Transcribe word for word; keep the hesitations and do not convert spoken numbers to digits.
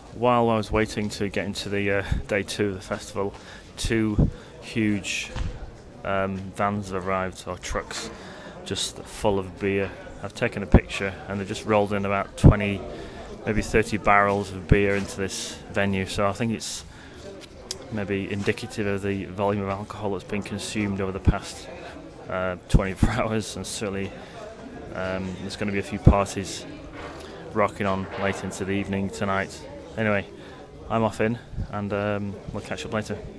while I was waiting to get into the uh, day two of the festival, two huge um, vans have arrived, or trucks, just full of beer. I've taken a picture, and they just rolled in about twenty, maybe thirty barrels of beer into this venue. So I think it's maybe indicative of the volume of alcohol that's been consumed over the past uh, twenty-four hours, and certainly um, there's going to be a few parties rocking on late into the evening tonight. Anyway, I'm off in, and um, we'll catch up later.